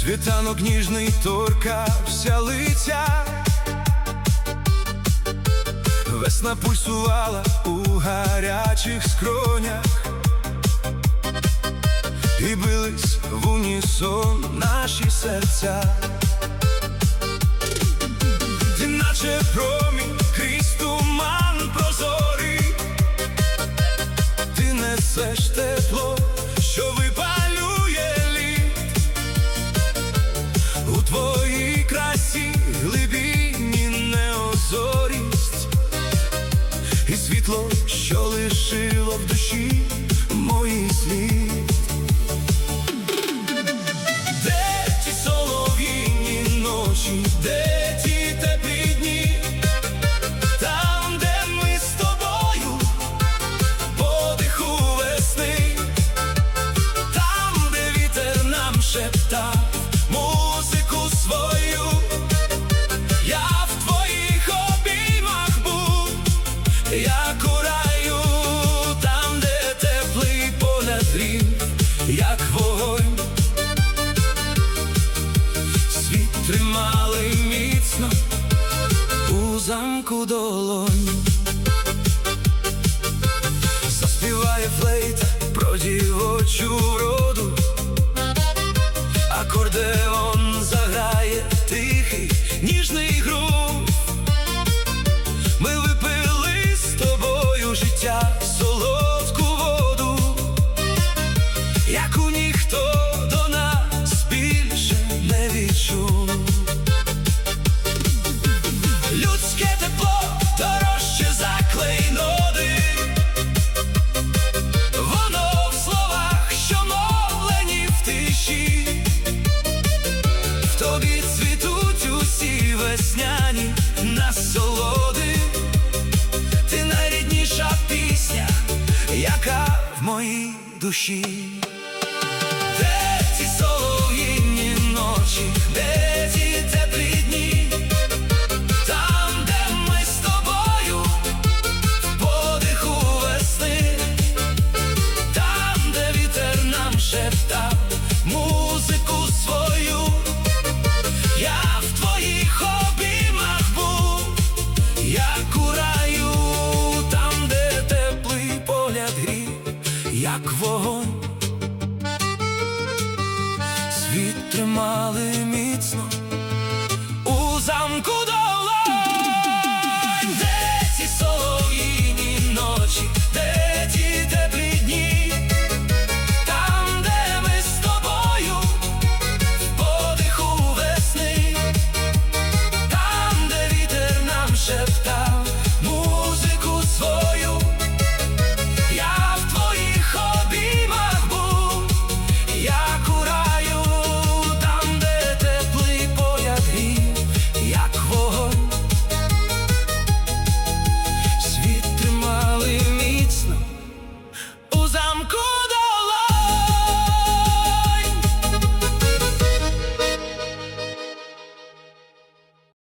Світанок ніжний торкався лиця, весна пульсувала у гарячих скронях, і бились в унісон наші серця. Ти наче промінь крізь туман прозорий, ти несеш тепло, що випалює лід. У твоїй красі глибінні неозорість і світло, що лишило в душі моїй слід. Де ті солов'їні ночі, де ті теплі дні, там, де ми з тобою, подиху весни, там, де вітер нам шептав музику свою. Я в твоїх обіймах був, як у раю, там, де теплий погляд грів, як вогонь. Світ тримали міцно у замку долонь. Заспіває флейта про дівочу вроду, акордеон заграє тихий, ніжний грув. Ми випили з тобою життя солодку воду, яку ніхто до нас більше не відчув. Людське тепло дорожче за клейноди, воно в словах, що мовлені в тиші. В тобі цвітуть усі весняні насолоди, ти найрідніша пісня, яка в моїй душі. Де ті солов'їні ночі, де ті теплі дні, там, де ми з тобою, в подиху весни, там, де вітер нам шептав музику свою. Я в твоїх обіймах був, як у раю, там, де теплий погляд грів, як вогонь. Світ тримали міцно